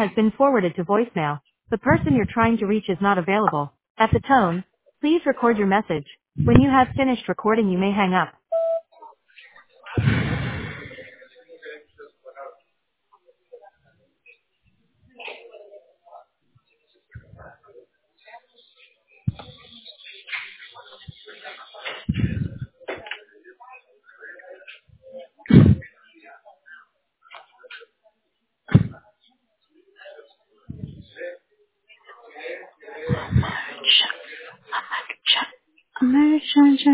has been forwarded to voicemail. The person you're trying to reach is not available. At the tone, please record your message. When you have finished recording, you may hang up. American